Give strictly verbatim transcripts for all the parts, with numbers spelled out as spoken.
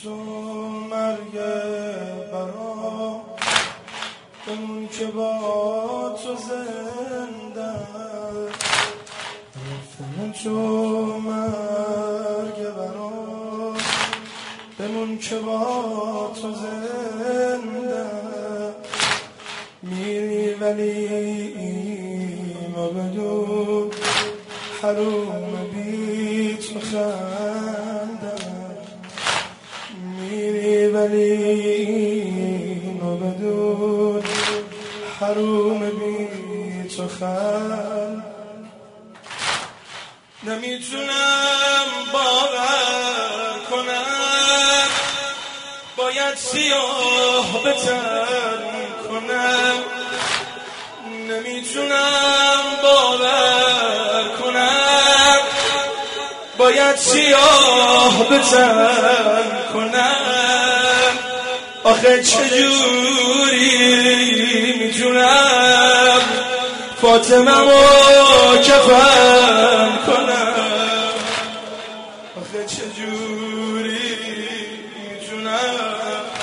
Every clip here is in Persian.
تو مرگ برا بمون که با تو زنده رفتن تو مرگ برا بمون که با تو زنده میری ولی ما بدون حروم بی تو خنده میری ولی ما بدون حروم بی تو خنده نمیتونم باور کنم باید سیاه بتر کنم نمیتونم باور کنم باید سیاه بتر کنم آخه چجوری میتونم فاطمه رو کفن کنم آخه چجوری میتونم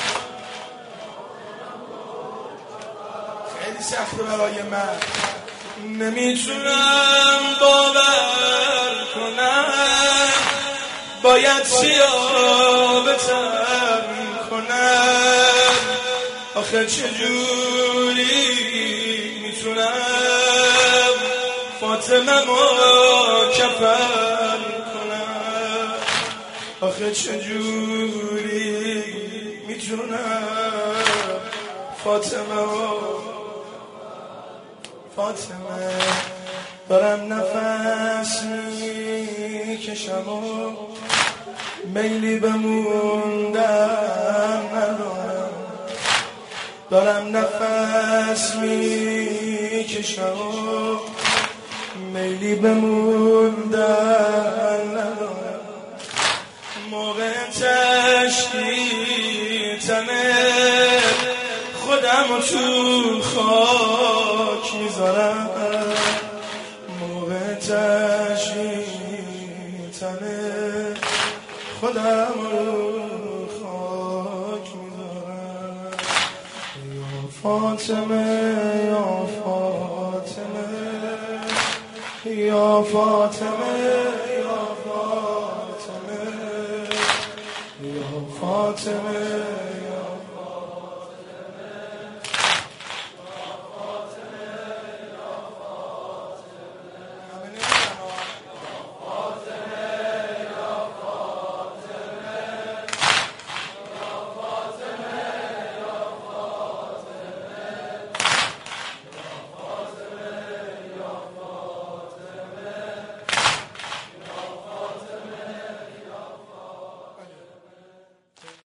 خیلی سخته برای من نمیتونم باور کنم باید سیاه بتر کنم آخه چجوری میتونم فاطمه رو کفن کنم آخه چجوری میتونم فاطمه رو فاطمه دارم نفس میکشم و میلی بموندن ندارم دارم نفس میکشم و میلی بموندن ندارم موقع تشکیتنه خودم رو تو خاک میذارم موقع تشکیتنه خودم رو خاک میذارم یا فاطمه یا فاطمه یا فاطمه یا فاطمه یا فاطمه